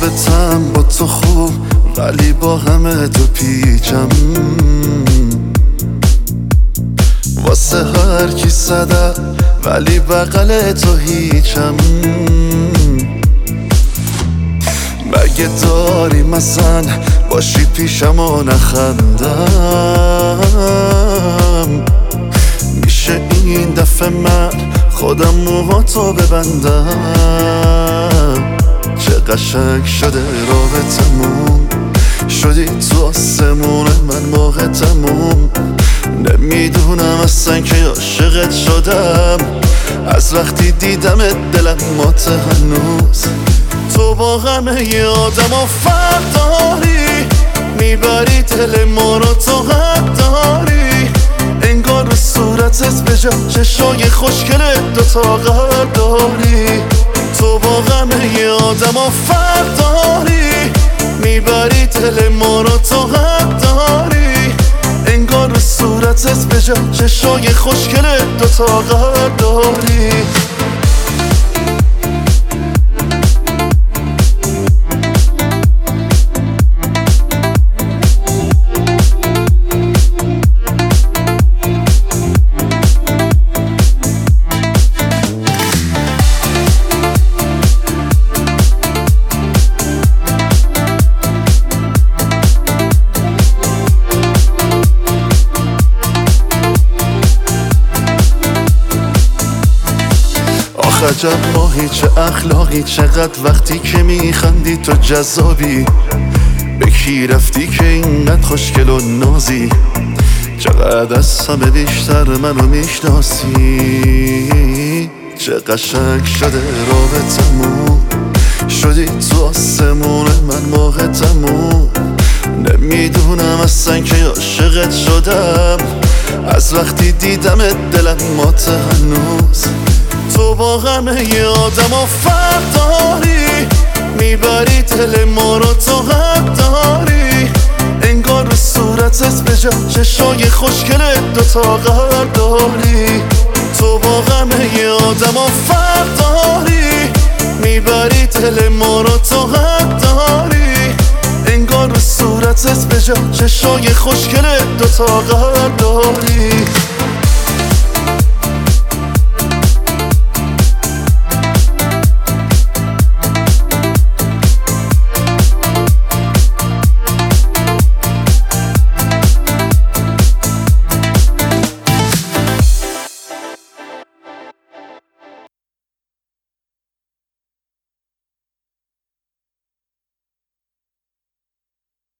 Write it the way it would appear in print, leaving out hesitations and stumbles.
رابطم با تو خوب ولی با همه تو پیچم. واسه هر کی صدق ولی بغل تو هیچم. مگه داری مثلا باشی پیشم و نخندم؟ میشه این دفعه من خودم موهاتو ببندم؟ چه قشنگ شده رابطمون، شدی تو آسمون من ماه تموم. نمیدونم اصلا که عاشقت شدم، از وقتی دیدمت دلم مات هنوز. تو با همه آدم و فرق داری، میبری دل ما رو تو حق داری. انگار به صورتت به جا چشای خوشگلت دوتا قلب داری. تو با همه آدم و فرق داری، میبری دل ما رو تو حق داری. انگار به صورتت به جا چشای خوشگلت دوتا قلب داری. عجب ماهی چه اخلاقی، چقدر وقتی که میخندی تو جذابی. به کی رفتی که اینقدر خوشگل و نازی؟ چقدر از همه بیشتر منو میشناسی. چه قشنگ شده رابطمون، شدی تو آسمون من ماه تموم. نمیدونم اصلا که عاشقت شدم، از وقتی دیدمت دلم مات هنوز. تو با همه آدم و فرق داری، میبری دل ما رو تو حق داری. انگار به صورتت به جا چشای خوشگلت دوتا قلب داری. تو با همه آدم و فرق داری، میبری دل ما رو تو حق داری. انگار به صورتت به جا چشای خوشگلت دوتا قلب داری.